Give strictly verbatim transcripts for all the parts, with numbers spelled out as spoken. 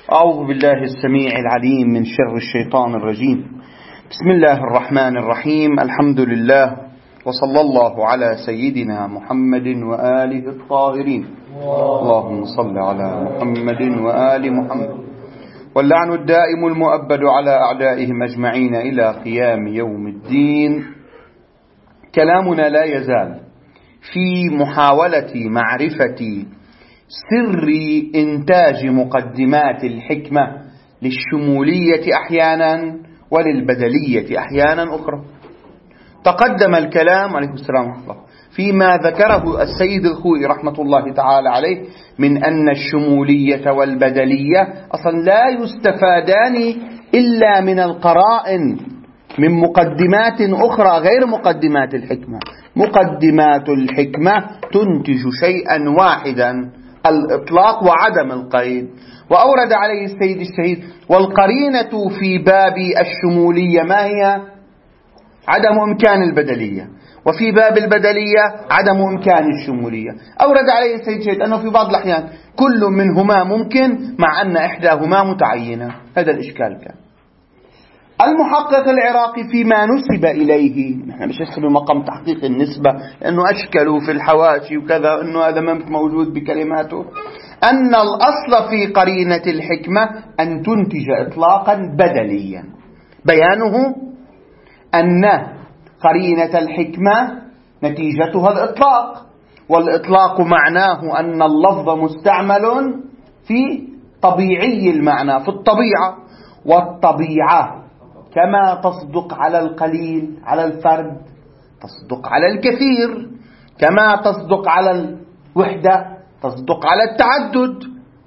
أعوذ بالله السميع العليم من شر الشيطان الرجيم. بسم الله الرحمن الرحيم. الحمد لله وصلى الله على سيدنا محمد وآله الطاهرين. اللهم صل على محمد وآل محمد، واللعن الدائم المؤبد على أعدائهم أجمعين إلى قيام يوم الدين. كلامنا لا يزال في محاولة معرفة سر إنتاج مقدمات الحكمة للشمولية أحيانا وللبدلية أحيانا أخرى. تقدم الكلام عليه السلام ورحمة الله فيما ذكره السيد الخوئي رحمة الله تعالى عليه من أن الشمولية والبدلية أصلا لا يستفادان إلا من القرائن، من مقدمات أخرى غير مقدمات الحكمة. مقدمات الحكمة تنتج شيئا واحدا، الإطلاق وعدم القيد. وأورد عليه السيد الشهيد: والقرينة في باب الشمولية ما هي؟ عدم إمكان البدلية، وفي باب البدلية عدم إمكان الشمولية. أورد عليه السيد الشهيد أنه في بعض الأحيان كل منهما ممكن مع أن إحداهما متعينة. هذا الإشكال كان. المحقق العراقي فيما نسب إليه، نحن مش هسه بمقام تحقيق النسبة لأنه أشكلوا في الحواشي وكذا أنه هذا ما موجود بكلماته، أن الأصل في قرينة الحكمة أن تنتج إطلاقا بدليا. بيانه أن قرينة الحكمة نتيجتها الإطلاق، والإطلاق معناه أن اللفظ مستعمل في طبيعي المعنى، في الطبيعة. والطبيعة كما تصدق على القليل على الفرد تصدق على الكثير، كما تصدق على الوحدة تصدق على التعدد.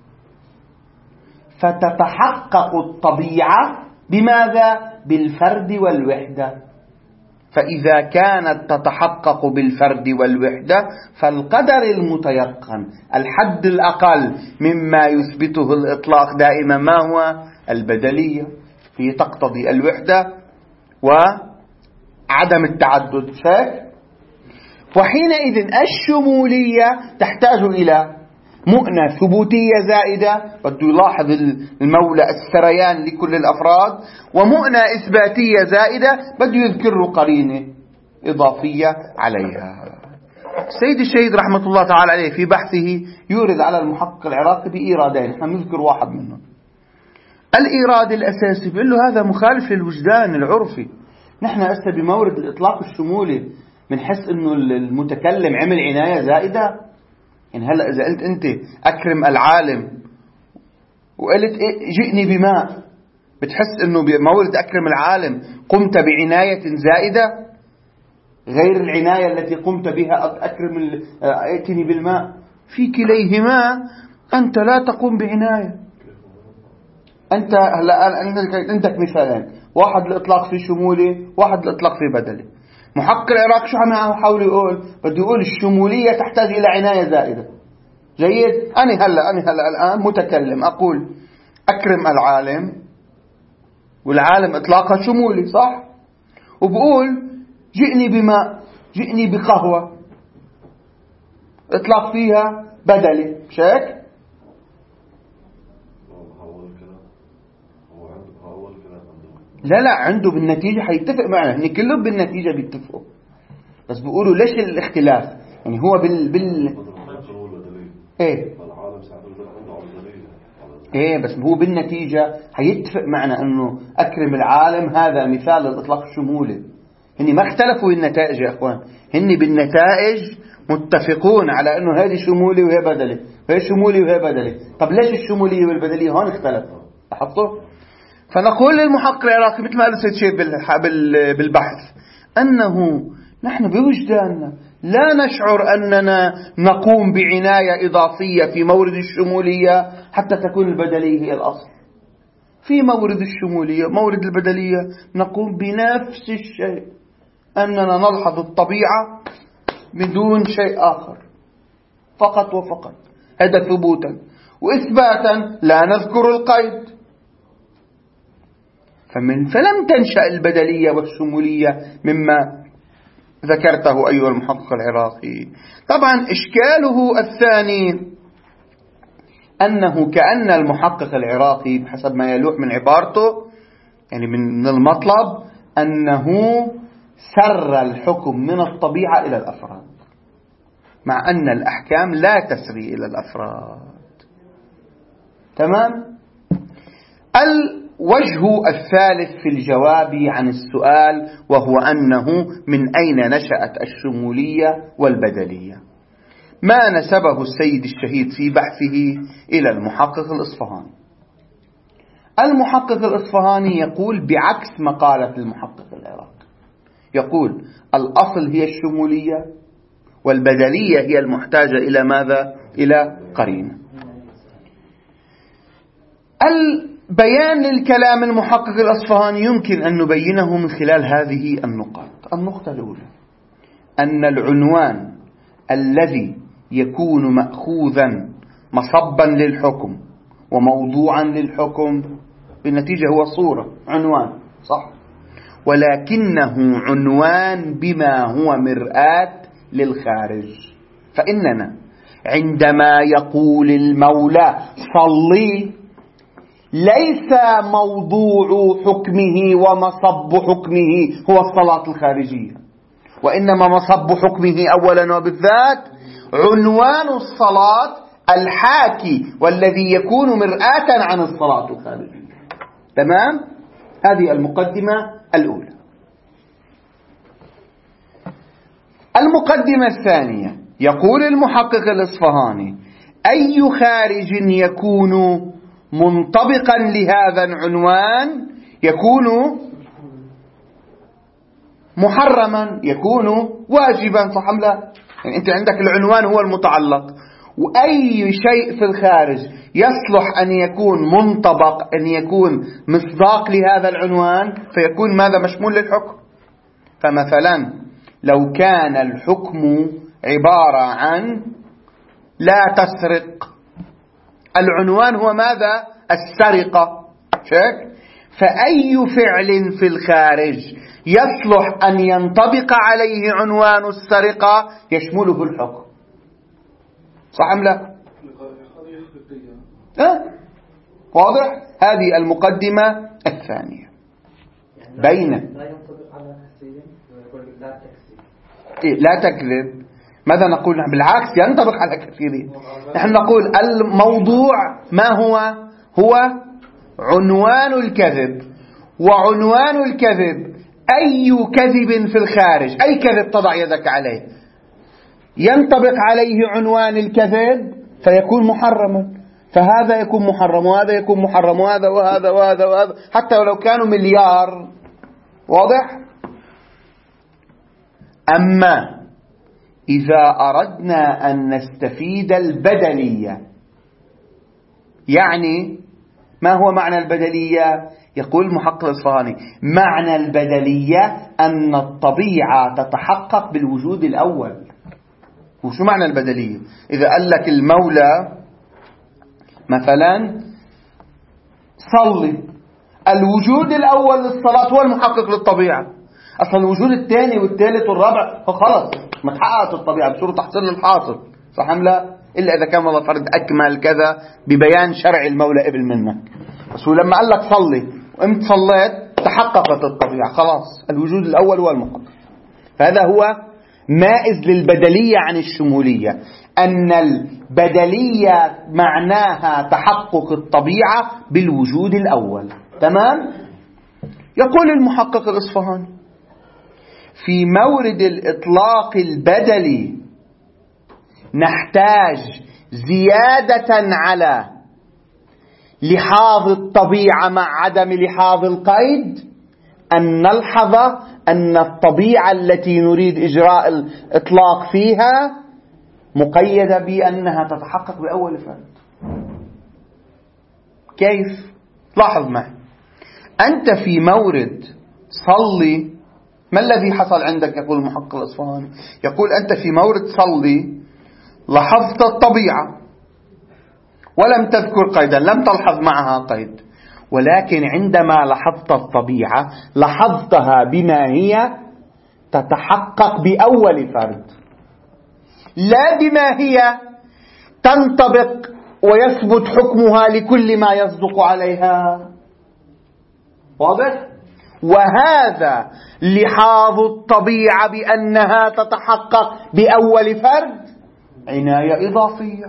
فتتحقق الطبيعة بماذا؟ بالفرد والوحدة. فإذا كانت تتحقق بالفرد والوحدة فالقدر المتيقن الحد الأقل مما يثبته الإطلاق دائما ما هو؟ البدلية، هي تقتضي الوحدة وعدم التعدد. شايف؟ وحينئذ الشمولية تحتاج إلى مؤنة ثبوتية زائدة، بده يلاحظ المولى السريان لكل الأفراد، ومؤنة إثباتية زائدة بده يذكر قرينة إضافية عليها. السيد الشهيد رحمة الله تعالى عليه في بحثه يورد على المحقق العراقي بإيرادين، نحن نذكر واحد منهم. الإيراد الأساسي بيقول له هذا مخالف للوجدان العرفي. نحن هسه بمورد الإطلاق الشمولي بنحس إنه المتكلم عمل عناية زائدة. يعني هلأ إذا قلت أنت أكرم العالم وقلت إيه جئني بماء، بتحس إنه بمورد أكرم العالم قمت بعناية زائدة غير العناية التي قمت بها أكرم ائتني بالماء. في كليهما أنت لا تقوم بعناية. أنت هلا عندك مثالين، واحد الإطلاق في شمولي، واحد الإطلاق في بدلي. محقق العراق شو عم يحاول يقول؟ بده يقول الشمولية تحتاج إلى عناية زائدة. جيد؟ أنا هلا أنا هلا الآن متكلم أقول أكرم العالم، والعالم إطلاقها شمولي صح؟ وبقول جئني بماء، جئني بقهوة، إطلاق فيها بدلي. مش هيك؟ لا لا عنده بالنتيجة حيتفق معنا، هن كلهم بالنتيجة بيتفقوا، بس بيقولوا ليش الاختلاف؟ يعني هو بال بال ايه ايه بس هو بالنتيجة حيتفق معنا انه اكرم العالم هذا مثال للاطلاق الشمولي. هن ما اختلفوا بالنتائج يا اخوان، هن بالنتائج متفقون على انه هذه شمولي وهي بدلي، وهي شمولي وهي بدلي. طب ليش الشمولية والبدلية هون اختلفوا؟ لاحظتوا؟ فنقول للمحقق العراقي مثل ما قال السيد شيخ بالبحث أنه نحن بوجداننا لا نشعر أننا نقوم بعناية إضافية في مورد الشمولية حتى تكون البدلية هي الأصل. في مورد الشمولية مورد البدلية نقوم بنفس الشيء، أننا نلحظ الطبيعة بدون شيء آخر فقط وفقط. هذا ثبوتا، وإثباتا لا نذكر القيد. فمن فلم تنشأ البدلية والشمولية مما ذكرته أيها المحقق العراقي. طبعا إشكاله الثاني أنه كأن المحقق العراقي بحسب ما يلوح من عبارته، يعني من المطلب، أنه سر الحكم من الطبيعة إلى الأفراد، مع أن الأحكام لا تسري إلى الأفراد. تمام؟ الوجه الثالث في الجواب عن السؤال وهو أنه من أين نشأت الشمولية والبدلية، ما نسبه السيد الشهيد في بحثه إلى المحقق الإصفهاني. المحقق الإصفهاني يقول بعكس مقالة المحقق العراقي، يقول الأصل هي الشمولية والبدلية هي المحتاجة إلى ماذا؟ إلى قرينة. البيان للكلام المحقق الإصفهاني يمكن أن نبينه من خلال هذه النقاط. النقطة الأولى أن العنوان الذي يكون مأخوذا مصبا للحكم وموضوعا للحكم بالنتيجة هو صورة عنوان، صح؟ ولكنه عنوان بما هو مرآة للخارج. فإننا عندما يقول المولى صلي ليس موضوع حكمه ومصب حكمه هو الصلاة الخارجية، وإنما مصب حكمه أولا وبالذات عنوان الصلاة الحاكي والذي يكون مرآة عن الصلاة الخارجية. تمام؟ هذه المقدمة الأولى. المقدمة الثانية يقول المحقق الإصفهاني أي خارج يكون منطبقا لهذا العنوان يكون محرما، يكون واجبا، صح أم لا؟ يعني أنت عندك العنوان هو المتعلق، وأي شيء في الخارج يصلح أن يكون منطبق، أن يكون مصداق لهذا العنوان فيكون ماذا؟ مشمول للحكم. فمثلا لو كان الحكم عبارة عن لا تسرق، العنوان هو ماذا؟ السرقة، شك؟ فأي فعل في الخارج يصلح أن ينطبق عليه عنوان السرقة يشمله الحكم، صح أم لا؟ أه؟ واضح؟ هذه المقدمة الثانية. بين لا ينطبق على كثير ويقول لا تكذب. لا تكذب، ماذا نقول؟ بالعكس ينطبق على كثيرين. نحن نقول الموضوع ما هو؟ هو عنوان الكذب، وعنوان الكذب أي كذب في الخارج، أي كذب تضع يدك عليه ينطبق عليه عنوان الكذب فيكون محرما، فهذا يكون محرم وهذا يكون محرم وهذا وهذا وهذا وهذا حتى ولو كانوا مليار. واضح؟ أما إذا أردنا أن نستفيد البدلية، يعني ما هو معنى البدلية؟ يقول المحقق الإصفهاني معنى البدلية أن الطبيعة تتحقق بالوجود الأول. وشو معنى البدلية؟ إذا قال لك المولى مثلا صلي، الوجود الأول للصلاة هو المحقق للطبيعة. أصلا الوجود الثاني والثالث والرابع خلاص ما تحققت الطبيعة بصورة تحصيل الحاصل، صح أم لا؟ إلا إذا كان الله فرد أكمل كذا ببيان شرع المولى قبل منك. بس لما قال لك صلي وإمت صليت تحققت الطبيعة، خلاص الوجود الأول هو المحقق. فهذا هو مائز للبدلية عن الشمولية، أن البدلية معناها تحقق الطبيعة بالوجود الأول. تمام؟ يقول المحقق الإصفهاني في مورد الإطلاق البدلي نحتاج زيادة على لحاظ الطبيعة مع عدم لحاظ القيد أن نلحظ أن الطبيعة التي نريد إجراء الإطلاق فيها مقيدة بأنها تتحقق بأول فرد. كيف؟ لاحظ معي، أنت في مورد صلي ما الذي حصل عندك؟ يقول المحقق الإصفهاني يقول أنت في مورد صلي لاحظت الطبيعة ولم تذكر قيدا، لم تلحظ معها قيد، ولكن عندما لاحظت الطبيعة لاحظتها بما هي تتحقق بأول فرد، لا بما هي تنطبق ويثبت حكمها لكل ما يصدق عليها. واضح؟ وهذا لحاظ الطبيعة بأنها تتحقق بأول فرد عناية إضافية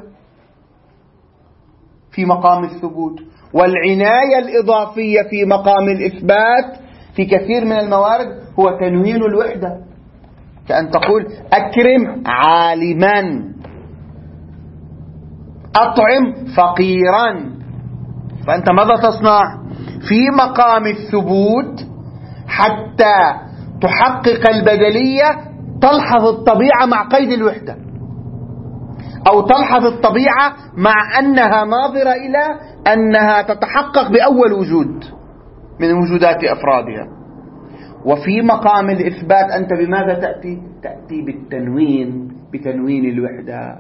في مقام الثبوت، والعناية الإضافية في مقام الإثبات في كثير من الموارد هو تنوين الوحدة، كأن تقول أكرم عالما، أطعم فقيرا. فأنت ماذا تصنع في مقام الثبوت حتى تحقق البدلية؟ تلحظ الطبيعة مع قيد الوحدة، أو تلحظ الطبيعة مع أنها ناظرة إلى أنها تتحقق بأول وجود من وجودات أفرادها. وفي مقام الإثبات أنت بماذا تأتي؟ تأتي بالتنوين، بتنوين الوحدة.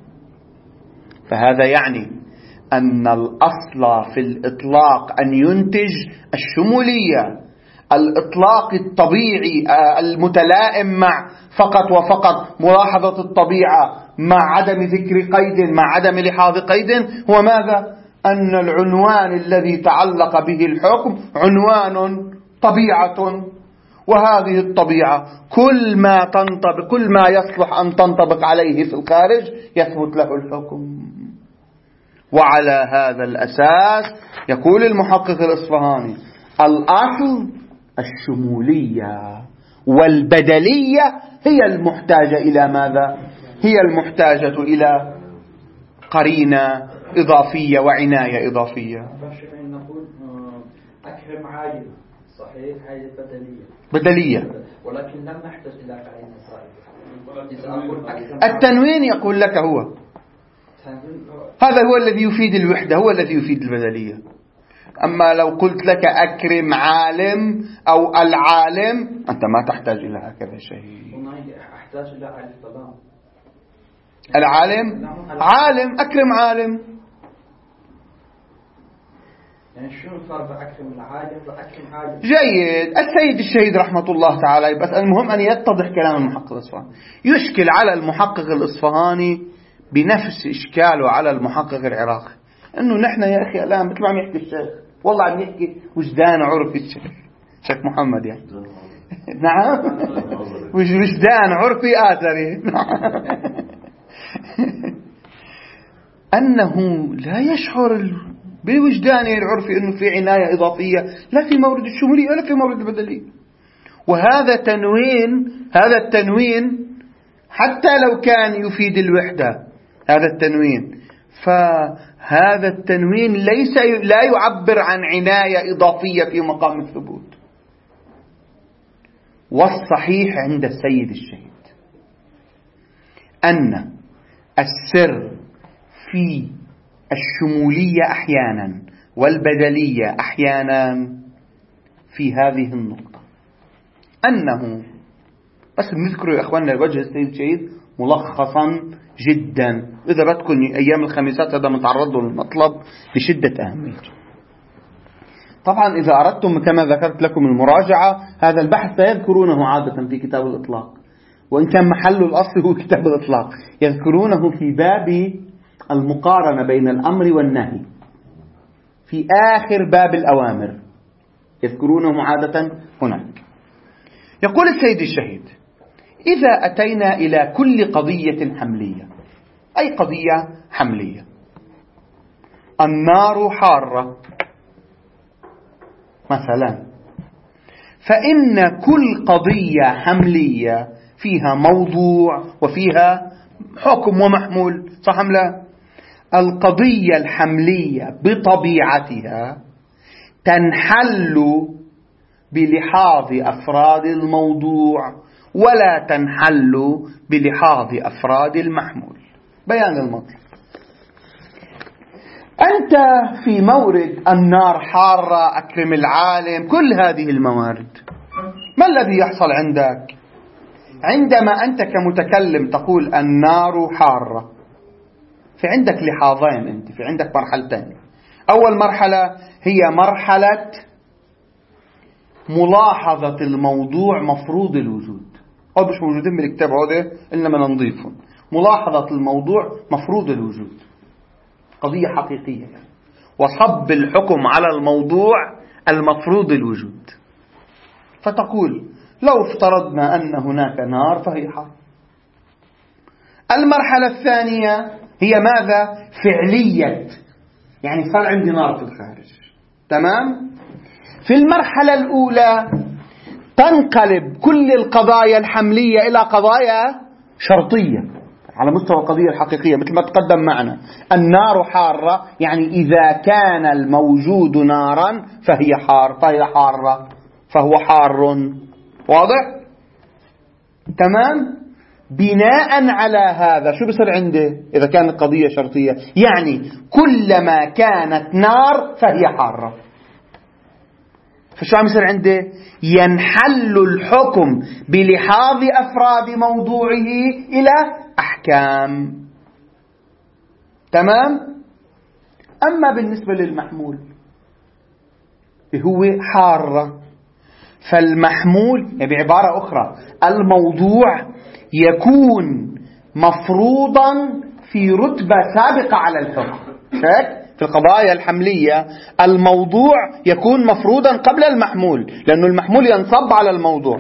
فهذا يعني أن الأصل في الإطلاق أن ينتج الشمولية، الإطلاق الطبيعي المتلائم مع فقط وفقط ملاحظة الطبيعة مع عدم ذكر قيد، مع عدم لحاظ قيد، هو ماذا؟ أن العنوان الذي تعلق به الحكم عنوان طبيعة، وهذه الطبيعة كل ما تنطبق، كل ما يصلح أن تنطبق عليه في الخارج يثبت له الحكم. وعلى هذا الأساس يقول المحقق الإصفهاني: الأصل الشمولية، والبدلية هي المحتاجة إلى ماذا؟ هي المحتاجة إلى قرينة إضافية وعناية إضافية. نقول أكرم عالم، صحيح، هذه بدلية بدلية، ولكن لم نحتاج إلى قرينة صحيحة. التنوين يقول لك هو هذا هو الذي يفيد الوحدة، هو الذي يفيد البدلية. أما لو قلت لك أكرم عالم أو العالم، أنت ما تحتاج إلى هكذا شيء. أحتاج إلى عالم طبعا. العالم عالم، أكرم عالم. يعني شو الفرق أكرم العالم وأكرم عالم؟ جيد. السيد الشهيد رحمة الله تعالى، بس المهم أن يتضح كلام المحقق الإصفهاني. يشكل على المحقق الإصفهاني بنفس إشكاله على المحقق العراقي، إنه نحن يا أخي الآن مثل ما عم يحكي الشيخ، والله عم يحكي وجدان عرفي الشيخ شيخ محمد يعني نعم وجدان عرفي آثري أنه لا يشعر بوجدانه العرفي أنه في عناية إضافية لا في مورد الشمولية ولا في مورد البدلية. وهذا تنوين، هذا التنوين حتى لو كان يفيد الوحدة، هذا التنوين، فهذا التنوين ليس لا يعبر عن عناية إضافية في مقام الثبوت. والصحيح عند السيد الشهيد أن السر في الشمولية أحيانا والبدلية أحيانا في هذه النقطة، أنه بس نذكر يا أخواننا وجه السيد الشهيد ملخصا جدا، إذا بدكم أيام الخميسات هذا متعرض له المطلب بشدة أهميته. طبعا إذا أردتم كما ذكرت لكم المراجعة، هذا البحث سيذكرونه عادة في كتاب الإطلاق، وإن كان محله الأصل هو كتاب الإطلاق، يذكرونه في باب المقارنة بين الأمر والنهي، في آخر باب الأوامر يذكرونه عادة هناك. يقول السيد الشهيد: إذا أتينا إلى كل قضية حملية، أي قضية حملية، النار حارة مثلا، فإن كل قضية حملية فيها موضوع وفيها حكم ومحمول، صح أم لا؟ القضية الحملية بطبيعتها تنحل بلحاظ أفراد الموضوع ولا تنحل بلحاظ أفراد المحمول. بيان المطلب: أنت في مورد النار حارة، أكرم العالم، كل هذه الموارد، ما الذي يحصل عندك عندما أنت كمتكلم تقول النار حارة؟ في عندك لحاظين، أنت في عندك مرحلتين. أول مرحلة هي مرحلة ملاحظة الموضوع مفروض الوجود، أو مش موجودين بالكتاب هذا إنما نضيفهم. ملاحظة الموضوع مفروض الوجود، قضية حقيقية يعني. وصب الحكم على الموضوع المفروض الوجود. فتقول لو افترضنا أن هناك نار فهي حرب. المرحلة الثانية هي ماذا؟ فعلية، يعني صار عندي نار في الخارج. تمام؟ في المرحلة الأولى تنقلب كل القضايا الحملية إلى قضايا شرطية على مستوى القضية الحقيقية، مثل ما تقدم معنا. النار حارة، يعني إذا كان الموجود نارا فهي حار، فهي حارة، فهو حار. واضح؟ تمام؟ بناء على هذا شو بصير عنده إذا كانت قضية شرطية؟ يعني كلما كانت نار فهي حارة. فشو عم يصير عنده؟ ينحل الحكم بلحاظ أفراد موضوعه إلى أحكام. تمام؟ أما بالنسبة للمحمول هو حارة، فالمحمول يعني بعبارة أخرى الموضوع يكون مفروضا في رتبة سابقة على الحكم. شاك؟ في القضايا الحملية الموضوع يكون مفروضا قبل المحمول، لأن المحمول ينصب على الموضوع.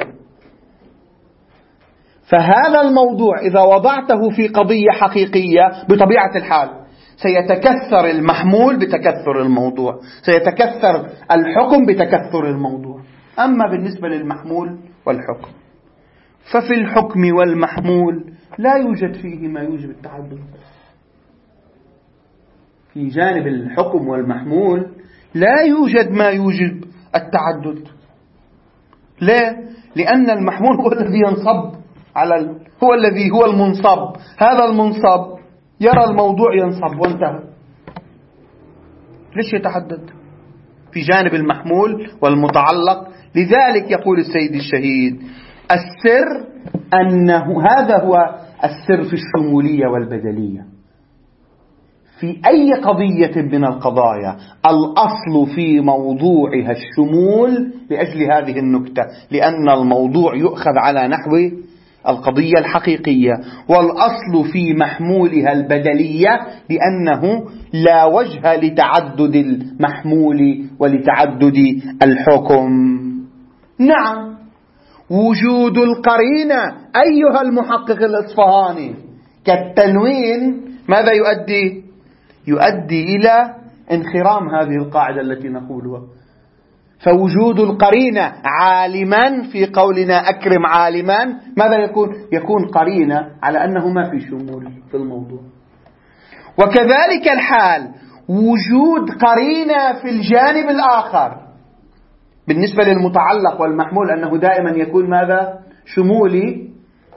فهذا الموضوع إذا وضعته في قضية حقيقية بطبيعة الحال سيتكثر المحمول بتكثر الموضوع، سيتكثر الحكم بتكثر الموضوع. أما بالنسبة للمحمول والحكم ففي الحكم والمحمول لا يوجد فيه ما يوجب التعدد. في جانب الحكم والمحمول لا يوجد ما يوجب التعدد. ليه؟ لأن المحمول هو الذي ينصب على ال... هو الذي هو المنصب. هذا المنصب يرى الموضوع ينصب وانتهى. ليش يتحدد في جانب المحمول والمتعلق؟ لذلك يقول السيد الشهيد السر أنه هذا هو السر في الشمولية والبدلية. في أي قضية من القضايا الأصل في موضوعها الشمول لأجل هذه النكتة، لأن الموضوع يؤخذ على نحو القضية الحقيقية، والأصل في محمولها البدلية لأنه لا وجه لتعدد المحمول ولتعدد الحكم. نعم، وجود القرينة أيها المحقق الإصفهاني كالتنوين ماذا يؤدي؟ يؤدي إلى انخرام هذه القاعدة التي نقولها. فوجود القرينة عالما في قولنا أكرم عالما ماذا يكون؟ يكون قرينة على أنه ما في شمول في الموضوع. وكذلك الحال وجود قرينة في الجانب الآخر بالنسبة للمتعلق والمحمول أنه دائما يكون ماذا؟ شمولي،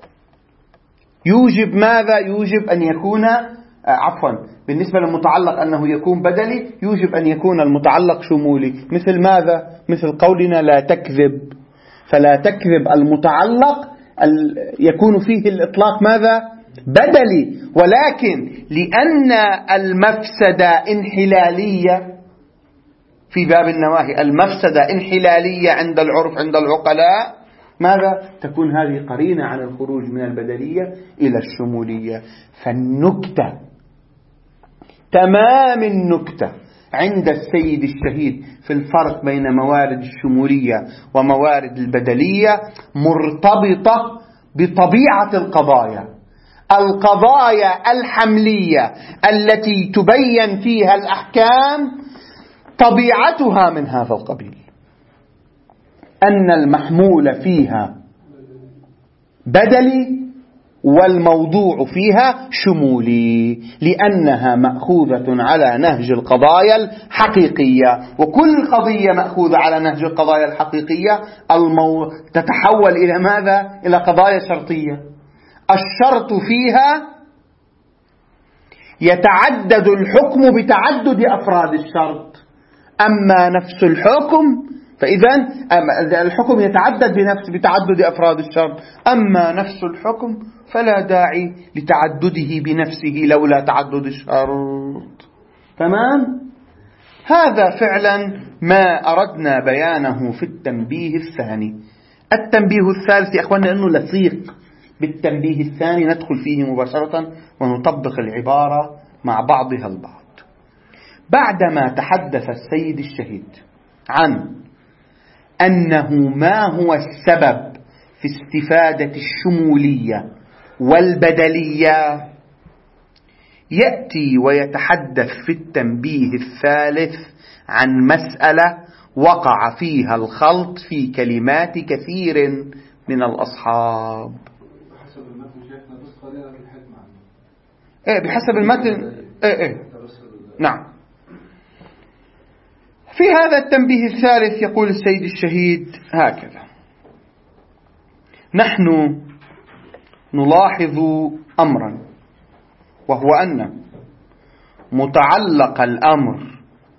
يوجب ماذا؟ يوجب أن يكون عفوا بالنسبة للمتعلق أنه يكون بدلي، يوجب أن يكون المتعلق شمولي. مثل ماذا؟ مثل قولنا لا تكذب، فلا تكذب المتعلق يكون فيه الإطلاق ماذا؟ بدلي، ولكن لأن المفسدة انحلالية في باب النواهي، المفسدة انحلالية عند العرف عند العقلاء، ماذا؟ تكون هذه قرينة على الخروج من البدلية إلى الشمولية. فالنكتة تمام النكتة عند السيد الشهيد في الفرق بين موارد الشمولية وموارد البدلية مرتبطة بطبيعة القضايا. القضايا الحملية التي تبين فيها الأحكام طبيعتها من هذا القبيل، أن المحمول فيها بدلي والموضوع فيها شمولي، لأنها مأخوذة على نهج القضايا الحقيقية. وكل قضية مأخوذة على نهج القضايا الحقيقية المو... تتحول إلى ماذا؟ إلى قضايا شرطية. الشرط فيها يتعدد الحكم بتعدد أفراد الشرط، أما نفس الحكم فإذا الحكم يتعدد بنفس بتعدد أفراد الشرط، أما نفس الحكم فلا داعي لتعدده بنفسه لولا تعدد الشرط. تمام؟ هذا فعلا ما أردنا بيانه في التنبيه الثاني. التنبيه الثالث يا أخواننا أنه لصيق بالتنبيه الثاني، ندخل فيه مباشرة ونطبق العبارة مع بعضها البعض. بعدما تحدث السيد الشهيد عن أنه ما هو السبب في استفادة الشمولية والبدلية، يأتي ويتحدث في التنبيه الثالث عن مسألة وقع فيها الخلط في كلمات كثير من الأصحاب. بحسب المتن شايفنا بس قليلا في الحكمة عنه. إيه بحسب المتن. إيه إيه نعم. في هذا التنبيه الثالث يقول السيد الشهيد هكذا: نحن نلاحظ أمرا، وهو أن متعلق الأمر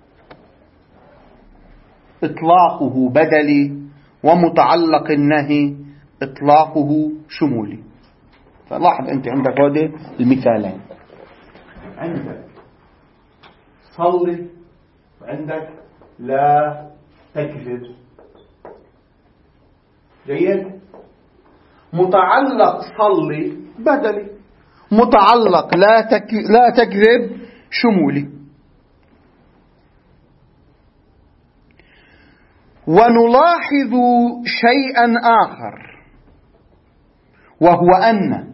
إطلاقه بدلي ومتعلق النهي إطلاقه شمولي. فلاحظ أنت عندك هذه المثالين، عندك صلي وعندك لا تكذب. جيد. متعلق صلي بدلي، متعلق لا تك... لا تكذب شمولي. ونلاحظ شيئا آخر، وهو أن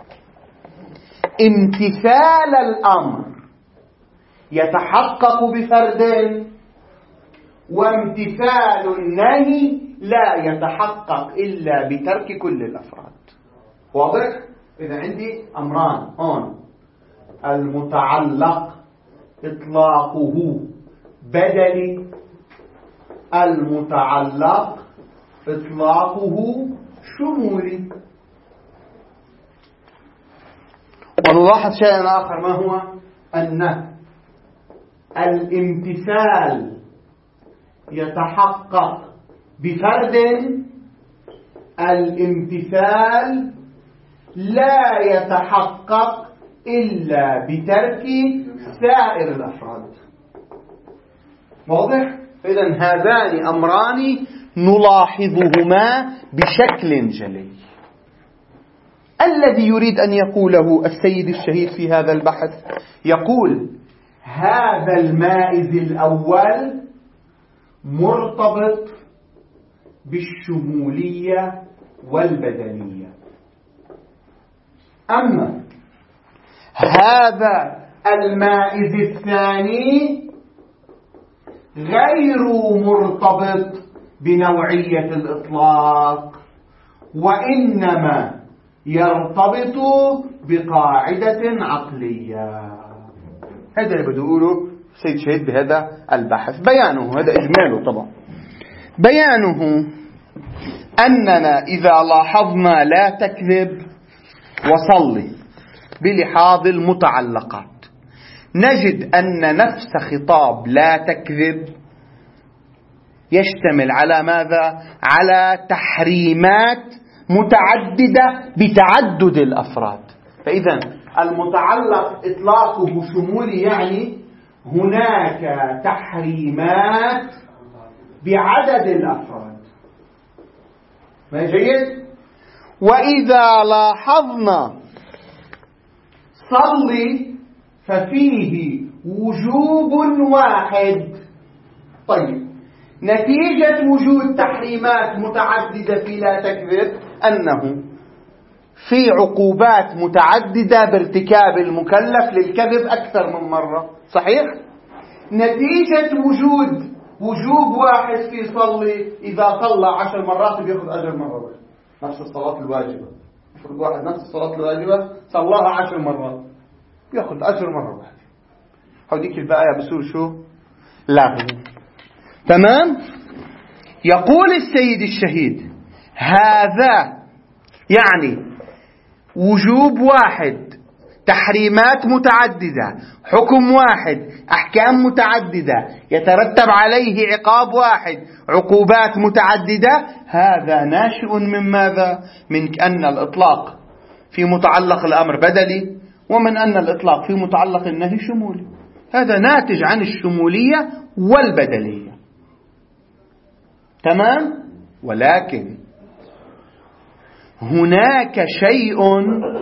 امتثال الأمر يتحقق بفرد، وامتثال النهي لا يتحقق إلا بترك كل الأفراد. واضح؟ إذا عندي أمران هون: المتعلق إطلاقه بدلي، المتعلق إطلاقه شمولي. ونلاحظ شيئا آخر، ما هو؟ أن الامتثال يتحقق بفرد، الامتثال لا يتحقق إلا بترك سائر الأفراد. واضح؟ إذن هذان أمران نلاحظهما بشكل جلي. الذي يريد أن يقوله السيد الشهيد في هذا البحث يقول: هذا المائز الأول مرتبط بالشمولية والبدنية، أما هذا المائز الثاني غير مرتبط بنوعية الإطلاق، وإنما يرتبط بقاعدة عقلية. هذا اللي بده يقوله سيد شهيد بهذا البحث. بيانه هذا إجماله طبعا. بيانه أننا إذا لاحظنا لا تكذب وصلي بلحاظ المتعلقات، نجد أن نفس خطاب لا تكذب يشتمل على ماذا؟ على تحريمات متعددة بتعدد الأفراد. فإذا المتعلق إطلاقه شمولي، يعني هناك تحريمات بعدد الأفراد. ما جيد؟ وإذا لاحظنا صلي ففيه وجوب واحد. طيب، نتيجة وجود تحريمات متعددة في لا تكذب أنه في عقوبات متعددة بارتكاب المكلف للكذب أكثر من مرة. صحيح؟ نتيجة وجود وجوب واحد في صلي، إذا صلى عشر مرات بيأخذ أجر مرة واحدة، نفس الصلاة الواجبة. افرض واحد نفس الصلاة الواجبة صلاها عشر مرات بيأخذ أجر مرة واحدة. هوديك الباقية بصير شو؟ لغو. تمام؟ يقول السيد الشهيد: هذا يعني وجوب واحد، تحريمات متعددة، حكم واحد، أحكام متعددة، يترتب عليه عقاب واحد، عقوبات متعددة. هذا ناشئ من ماذا؟ من أن الإطلاق في متعلق الأمر بدلي، ومن أن الإطلاق في متعلق النهي شمولي. هذا ناتج عن الشمولية والبدلية. تمام؟ ولكن هناك شيء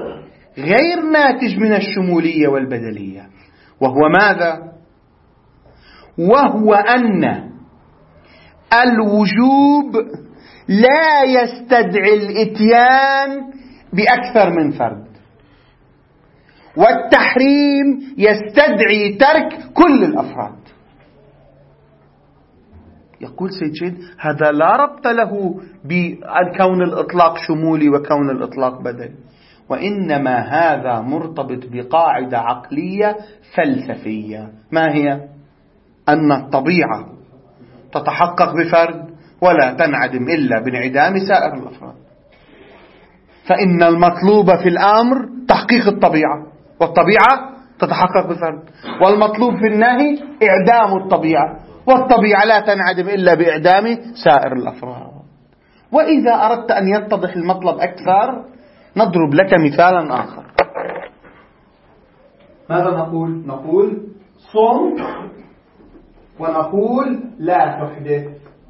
غير ناتج من الشمولية والبدلية، وهو ماذا؟ وهو أن الوجوب لا يستدعي الإتيان بأكثر من فرد، والتحريم يستدعي ترك كل الأفراد. يقول سيد شهيد هذا لا ربط له بكون الإطلاق شمولي وكون الإطلاق بدلي، وإنما هذا مرتبط بقاعدة عقلية فلسفية. ما هي؟ أن الطبيعة تتحقق بفرد ولا تنعدم إلا بانعدام سائر الأفراد، فإن المطلوب في الأمر تحقيق الطبيعة، والطبيعة تتحقق بفرد، والمطلوب في النهي إعدام الطبيعة، والطبيعة لا تنعدم إلا بإعدام سائر الأفراد. وإذا أردت أن يتضح المطلب أكثر نضرب لك مثالا آخر. ماذا نقول؟ نقول صم ونقول لا تحدث.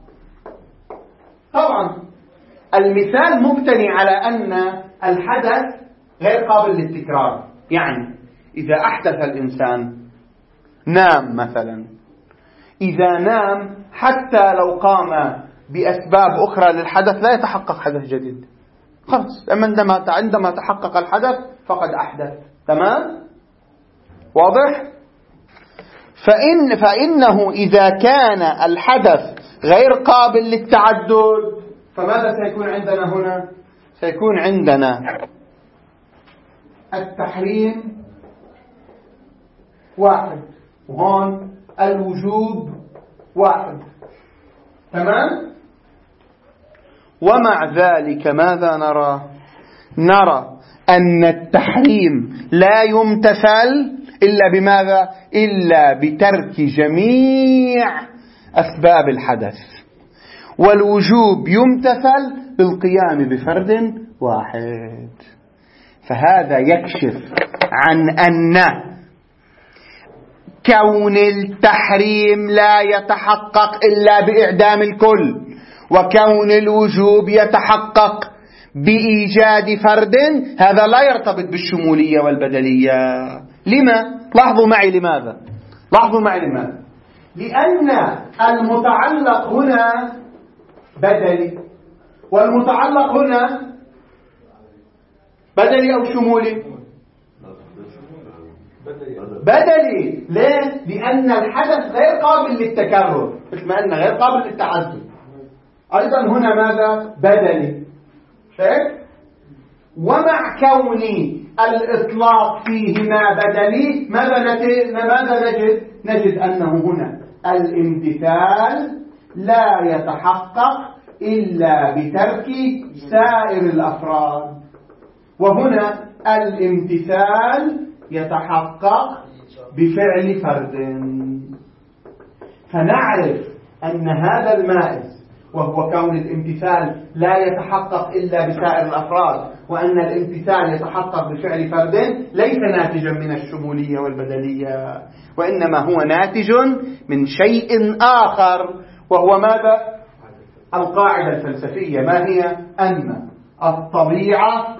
طبعا المثال مبتني على أن الحدث غير قابل للتكرار، يعني إذا أحدث الإنسان نام مثلا، إذا نام حتى لو قام بأسباب أخرى للحدث لا يتحقق حدث جديد، خلاص عندما عندما تحقق الحدث فقد أحدث. تمام؟ واضح؟ فإن فإنه إذا كان الحدث غير قابل للتعدد فماذا سيكون عندنا هنا؟ سيكون عندنا التحريم واحد، وهون الوجوب واحد. تمام؟ ومع ذلك ماذا نرى؟ نرى أن التحريم لا يمتثل إلا بماذا؟ إلا بترك جميع أسباب الحدث، والوجوب يمتثل بالقيام بفرد واحد. فهذا يكشف عن أن كون التحريم لا يتحقق إلا بإعدام الكل، وكون الوجوب يتحقق بإيجاد فرد، هذا لا يرتبط بالشمولية والبدلية. لما؟ لاحظوا معي لماذا؟ لاحظوا معي لماذا؟ لأن المتعلق هنا بدلي، والمتعلق هنا بدلي أو شمولي؟ بدلي. ليه؟ لأن الحدث غير قابل للتكرر، مثل ما أنه غير قابل للتعدد، أيضا هنا ماذا؟ بدلي. شايف؟ ومع كون الإطلاق فيهما بدلي ماذا نجد؟ ماذا نجد؟ نجد أنه هنا الامتثال لا يتحقق إلا بترك سائر الأفراد، وهنا الامتثال يتحقق بفعل فرد. فنعرف أن هذا المائز، وهو كون الامتثال لا يتحقق إلا بسائر الأفراد، وأن الامتثال يتحقق بفعل فرد، ليس ناتجا من الشمولية والبدلية، وإنما هو ناتج من شيء آخر، وهو ماذا؟ القاعدة الفلسفية. ما هي؟ أن الطبيعة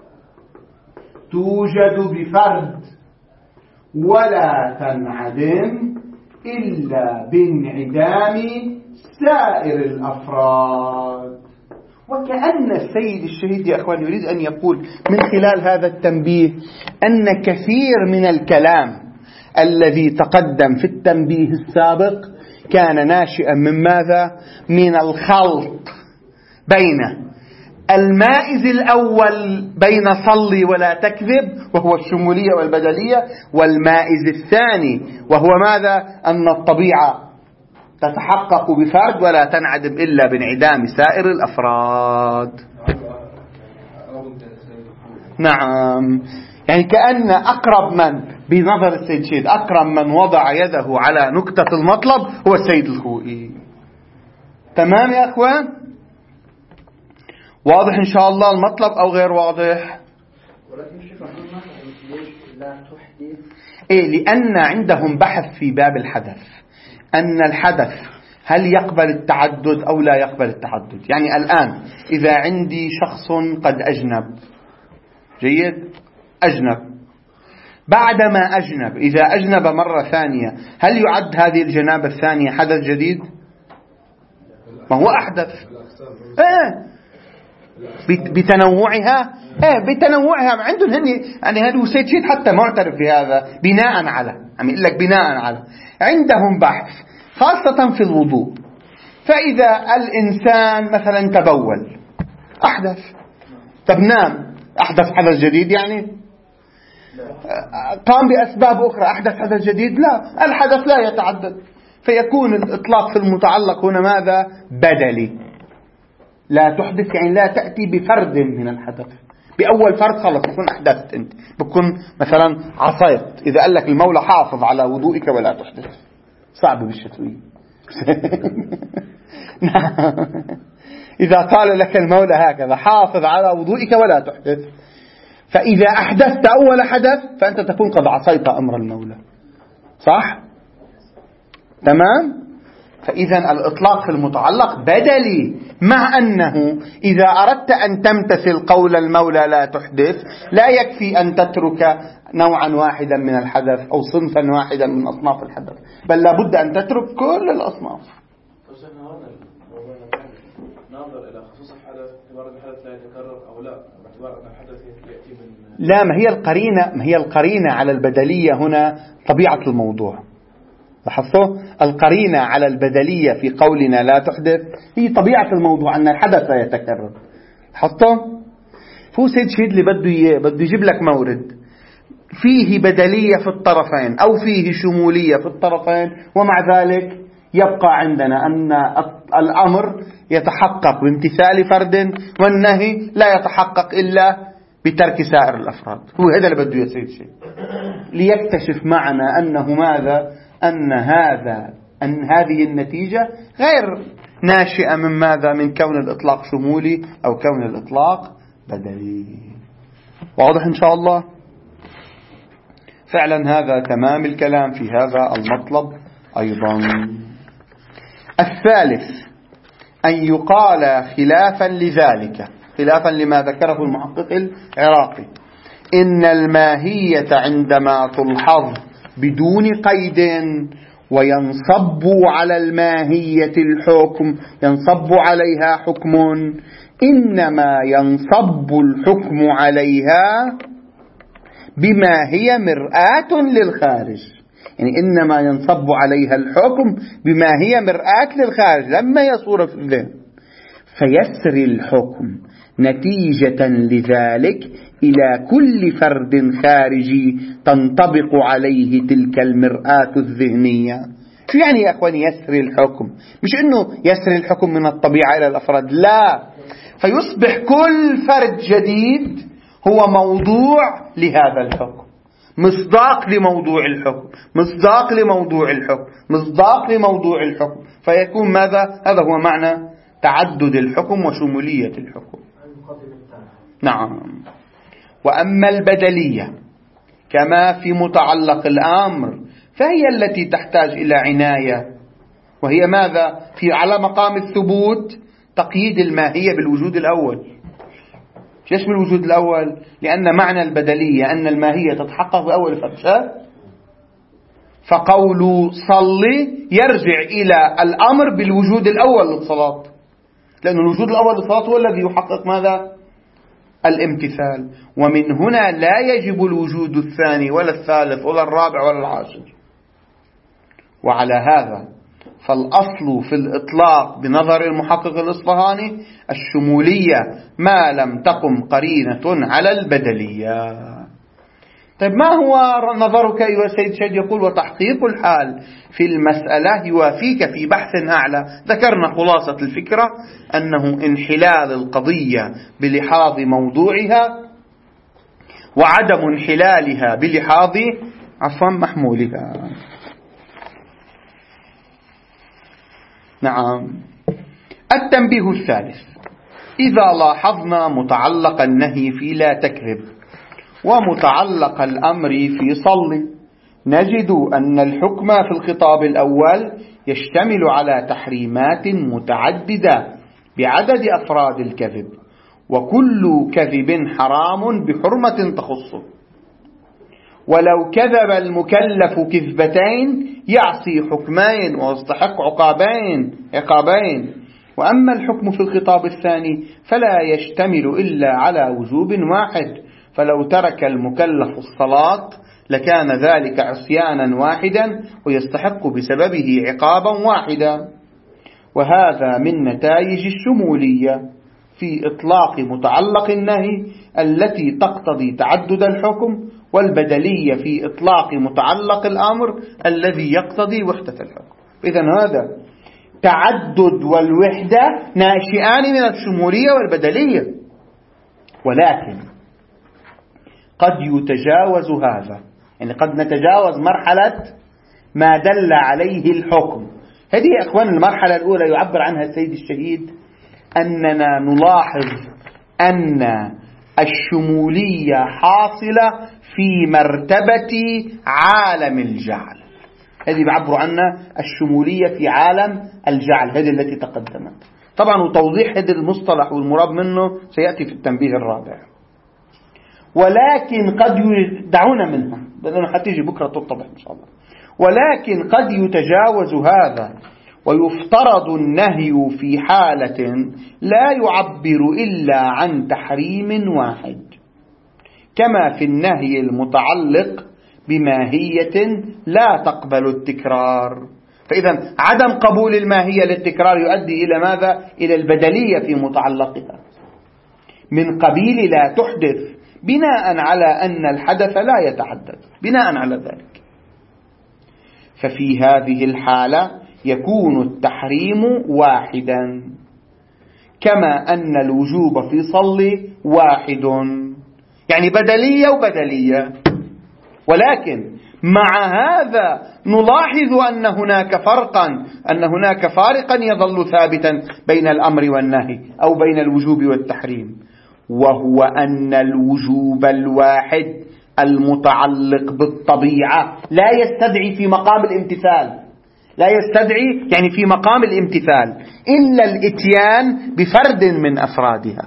توجد بفرد ولا تنعدم إلا بانعدام سائر الأفراد. وكأن السيد الشهيد يا أخوان يريد أن يقول من خلال هذا التنبيه أن كثير من الكلام الذي تقدم في التنبيه السابق كان ناشئا من ماذا؟ من الخلط بين المائز الأول بين صلي ولا تكذب وهو الشمولية والبدلية، والمائز الثاني وهو ماذا؟ أن الطبيعة تتحقق بفرد ولا تنعدم إلا بانعدام سائر الأفراد. نعم، يعني كأن أقرب من بنظر السيد شهيد أقرب من وضع يده على نكتة المطلب هو السيد الخوئي. تمام يا أخوان؟ واضح إن شاء الله المطلب أو غير واضح؟ ولكن الشيخ ليش لا تحدث؟ إيه، لأن عندهم بحث في باب الحدث، أن الحدث هل يقبل التعدد أو لا يقبل التعدد. يعني الآن إذا عندي شخص قد أجنب، جيد، أجنب، بعدما أجنب، إذا أجنب مرة ثانية هل يعد هذه الجنابة الثانية حدث جديد؟ ما هو أحدث إيه بتنوعها إيه بتنوعها عندهم هني. يعني هذا وسيد شيء حتى معترف بهذا بناء على عم يقول لك بناء على عندهم بحث خاصة في الوضوء. فإذا الإنسان مثلا تبول أحدث، طب نام أحدث حدث جديد؟ يعني قام بأسباب أخرى أحدث حدث جديد؟ لا، الحدث لا يتعدد. فيكون الإطلاق في المتعلق هنا ماذا؟ بدلي. لا تحدث يعني لا تأتي بفرد من الحدث. بأول فرد خلص بكون أحدثت أنت، بكون مثلا عصيت. إذا قال لك المولى حافظ على وضوئك ولا تحدث، صعب بالشتوية. إذا قال لك المولى هكذا حافظ على وضوئك ولا تحدث، فإذا أحدثت أول حدث فأنت تكون قد عصيت أمر المولى، صح؟ تمام؟ فإذا الإطلاق في المتعلق بدلي، مع أنه إذا أردت أن تمتثل قول المولى لا تحدث لا يكفي أن تترك نوعا واحدا من الحدث أو صنفا واحدا من أصناف الحدث، بل لابد أن تترك كل الأصناف. ننظر إلى خصوص الحدث، اعتبار الحدث لا يتكرر أو لا، باعتبار أن الحدث يأتي من لا، ما هي القرينة ما هي القرينة على البدلية هنا؟ طبيعة الموضوع. لاحظتوا القرينة على البدلية في قولنا لا تحدث هي طبيعة الموضوع، أن الحدث لا يتكرر. لاحظتوا فو سيد شيد اللي بده إياه، بده يجيب لك مورد فيه بدلية في الطرفين أو فيه شمولية في الطرفين، ومع ذلك يبقى عندنا أن الأمر يتحقق بامتثال فرد والنهي لا يتحقق إلا بترك سائر الأفراد. هو هذا اللي بده يصير شيء ليكتشف معنا أنه ماذا؟ أن هذا أن هذه النتيجة غير ناشئة من ماذا؟ من كون الإطلاق شمولي أو كون الإطلاق بدلي. واضح إن شاء الله؟ فعلا هذا تمام الكلام في هذا المطلب أيضا. الثالث أن يقال خلافا لذلك، خلافا لما ذكره المحقق العراقي، إن الماهية عندما تلحظ بدون قيد وينصب على الماهية الحكم، ينصب عليها حكم، إنما ينصب الحكم عليها بما هي مرآة للخارج. يعني إنما ينصب عليها الحكم بما هي مرآة للخارج لما هي صورة في الذهن، فيسري الحكم نتيجة لذلك إلى كل فرد خارجي تنطبق عليه تلك المرآة الذهنية. شو يعني يا أخواني يسري الحكم؟ مش إنه يسري الحكم من الطبيعة إلى الأفراد، لا، فيصبح كل فرد جديد هو موضوع لهذا الحكم، مصداق لموضوع الحكم، مصداق لموضوع الحكم، مصداق لموضوع الحكم، فيكون ماذا؟ هذا هو معنى تعدد الحكم وشمولية الحكم. نعم. وأما البدلية كما في متعلق الأمر فهي التي تحتاج إلى عناية، وهي ماذا؟ في على مقام الثبوت تقييد الماهية بالوجود الأول. ايش بالوجود الأول؟ لأن معنى البدلية أن الماهية تتحقق بأول فرشات، فقول صلي يرجع إلى الأمر بالوجود الأول للصلاة، لأن الوجود الأول للصلاة هو الذي يحقق ماذا؟ الامتثال. ومن هنا لا يجب الوجود الثاني ولا الثالث ولا الرابع ولا العاشر. وعلى هذا فالأصل في الإطلاق بنظر المحقق الإصفهاني الشمولية ما لم تقم قرينة على البدلية. طيب ما هو نظرك أيها السيد شاد؟ يقول وتحقيق الحال في المسألة يوافيك في بحث أعلى. ذكرنا خلاصة الفكرة أنه انحلال القضية بلحاظ موضوعها وعدم انحلالها بلحاظ عفوا محمولها. نعم. التنبيه الثالث: إذا لاحظنا متعلق النهي في لا تكذب ومتعلق الأمر في صل نجد أن الحكم في الخطاب الأول يشتمل على تحريمات متعددة بعدد أفراد الكذب، وكل كذب حرام بحرمة تخصه. ولو كذب المكلف كذبتين يعصي حكمين ويستحق عقابين عقابين. وأما الحكم في الخطاب الثاني فلا يشتمل إلا على وجوب واحد، فلو ترك المكلف الصلاة لكان ذلك عصيانا واحدا ويستحق بسببه عقابا واحدا. وهذا من نتائج الشمولية في إطلاق متعلق النهي التي تقتضي تعدد الحكم، والبدلية في إطلاق متعلق الأمر الذي يقتضي وحدة الحكم. إذن هذا تعدد والوحدة ناشئان من الشمولية والبدلية، ولكن قد يتجاوز هذا، يعني قد نتجاوز مرحلة ما دل عليه الحكم. هذه يا أخوان المرحلة الأولى يعبر عنها السيد الشهيد أننا نلاحظ أن الشمولية حاصلة في مرتبة عالم الجعل. هذه بعبر عنها الشمولية في عالم الجعل، هذه التي تقدمت. طبعا وتوضيح هذا المصطلح والمراد منه سيأتي في التنبيه الرابع. ولكن قد يدعون منها لأنه حتيجي بكرة تتضح إن شاء الله. ولكن قد يتجاوز هذا ويفترض النهي في حالة لا يعبر إلا عن تحريم واحد، كما في النهي المتعلق بماهية لا تقبل التكرار. فإذا عدم قبول الماهية للتكرار يؤدي إلى ماذا؟ إلى البدلية في متعلقها من قبيل لا تحدث، بناء على أن الحدث لا يتعدد، بناء على ذلك. ففي هذه الحالة يكون التحريم واحدا، كما أن الوجوب في صل واحد، يعني بدلية وبدلية. ولكن مع هذا نلاحظ أن هناك فرقا أن هناك فارقا يظل ثابتا بين الأمر والنهي أو بين الوجوب والتحريم، وهو أن الوجوب الواحد المتعلق بالطبيعة لا يستدعي في مقام الامتثال، لا يستدعي يعني في مقام الامتثال إلا الإتيان بفرد من أفرادها.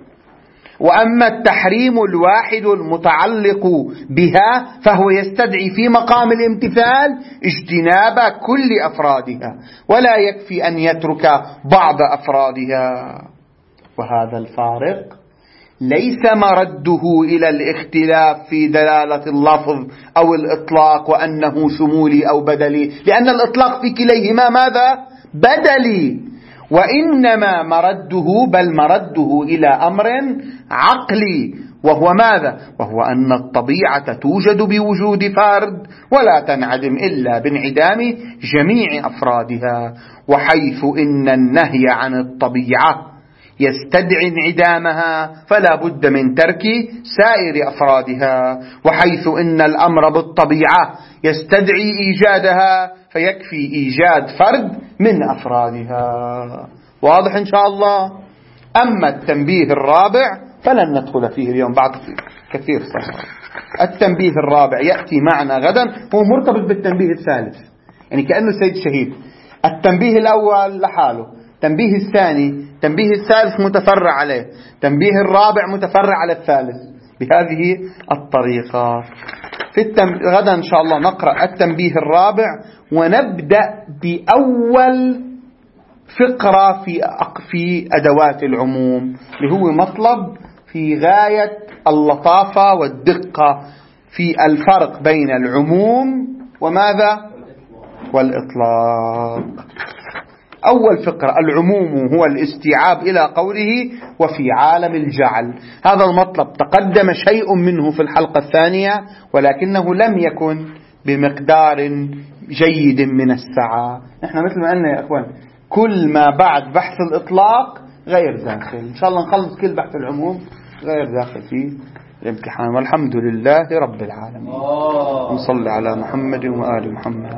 وأما التحريم الواحد المتعلق بها فهو يستدعي في مقام الامتثال اجتناب كل أفرادها، ولا يكفي أن يترك بعض أفرادها. وهذا الفارق ليس مرده إلى الاختلاف في دلالة اللفظ أو الإطلاق وأنه شمولي أو بدلي، لأن الإطلاق في كليهما ماذا؟ بدلي. وإنما مرده بل مرده إلى أمر عقلي، وهو ماذا؟ وهو أن الطبيعة توجد بوجود فرد ولا تنعدم إلا بانعدام جميع أفرادها، وحيث إن النهي عن الطبيعة يستدعي انعدامها فلا بد من ترك سائر أفرادها، وحيث إن الأمر بالطبيعة يستدعي إيجادها فيكفي إيجاد فرد من أفرادها. واضح إن شاء الله؟ أما التنبيه الرابع فلن ندخل فيه اليوم، بعد كثير صحيح. التنبيه الرابع يأتي معنا غدا، هو مرتبط بالتنبيه الثالث، يعني كأنه سيد شهيد. التنبيه الأول لحاله، التنبيه الثاني تنبيه الثالث متفرع عليه، تنبيه الرابع متفرع على الثالث، بهذه الطريقة. في التم... غدا إن شاء الله نقرأ التنبيه الرابع، ونبدأ بأول فقرة في في أدوات العموم، اللي هو مطلب في غاية اللطافة والدقة في الفرق بين العموم وماذا؟ والإطلاق. أول فقرة العموم هو الاستيعاب إلى قوله وفي عالم الجعل. هذا المطلب تقدم شيء منه في الحلقة الثانية، ولكنه لم يكن بمقدار جيد من السعة. نحن مثل ما قلنا يا أخوان كل ما بعد بحث الإطلاق غير داخل، إن شاء الله نخلص كل بحث العموم غير داخل فيه الامتحان. والحمد لله رب العالمين. نصلي على محمد وآل محمد.